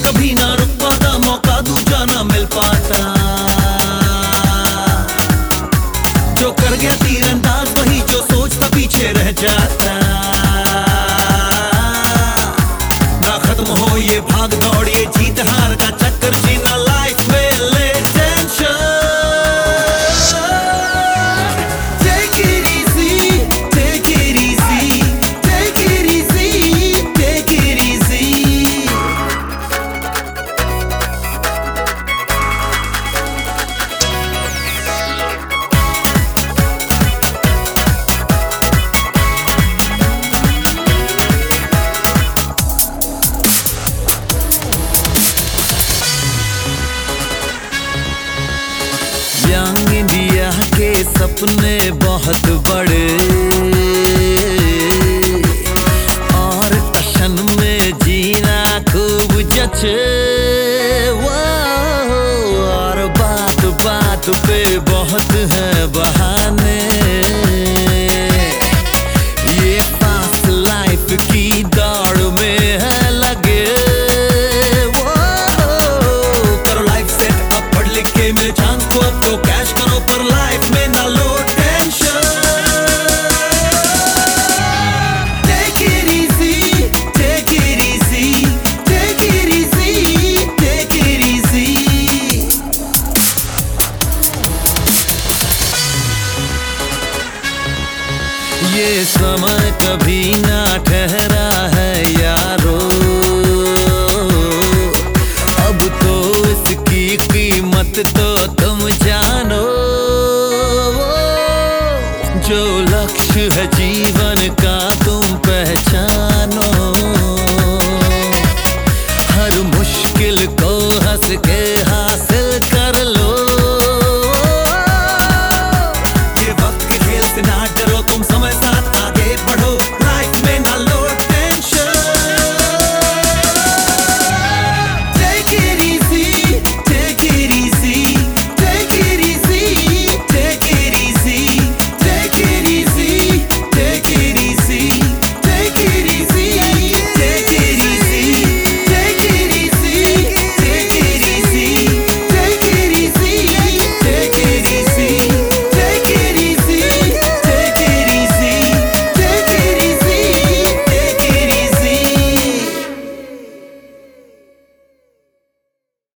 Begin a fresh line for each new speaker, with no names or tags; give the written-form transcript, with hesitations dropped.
कभी ना रुक पाता, मौका दूजा ना मिल पाता। जो कर गया तीरंदाज वही जो सोचता पीछे रह जाता। ना खत्म हो ये भाग दौड़, ये जीत हार का चक्कर, जीना लाइफ में ले tension. Take it easy, take it easy, take it easy, take it easy. Young India के सपने बहुत बड़े और टशन में जीना खूब जचे। और बात बात पे बहुत है बहाने, ये फास्ट लाइफ की दौड़ में है लगे। करो लाइफ सेट अब, पढ़ लिख के मिले चांस तो अब तो कैश करो, पर लाइफ में ना लो tension. Take it easy, take it easy, take it easy, take it easy. ये समय कभी ना ठहरा है यारो, अब तो इसकी कीमत तो तुम जानो। जो लक्ष्य है जीवन